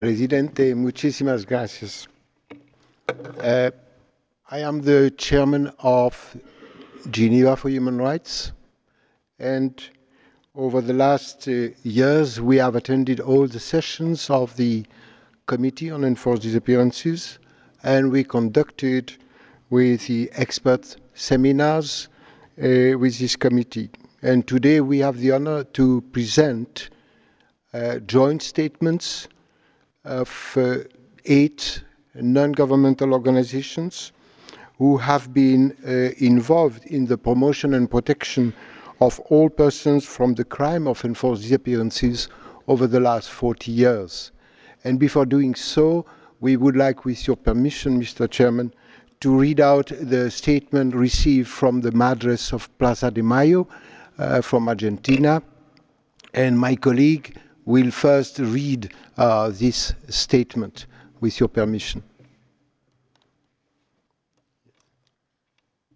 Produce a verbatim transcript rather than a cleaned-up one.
Presidente, muchísimas gracias. Uh, I am the chairman of Geneva for Human Rights, and over the last uh, years we have attended all the sessions of the Committee on Enforced Disappearances, and we conducted with the expert seminars uh, with this committee. And today we have the honor to present uh, joint statements of uh, eight non-governmental organizations who have been uh, involved in the promotion and protection of all persons from the crime of enforced disappearances over the last forty years. And before doing so, we would like, with your permission, Mister Chairman, to read out the statement received from the Madres of Plaza de Mayo uh, from Argentina. And my colleague will first read uh, this statement, with your permission.